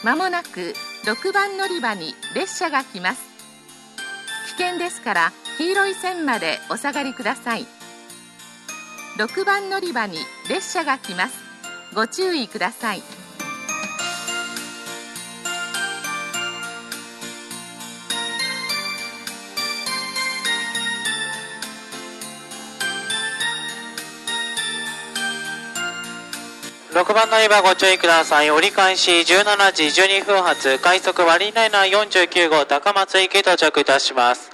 まもなく6番乗り場に列車が来ます。危険ですから黄色い線までお下がりください。6番乗り場に列車が来ます。ご注意ください。 6番乗り場ご注意ください。折り返し17時12分発快速マリンライナー49号高松駅到着いたします。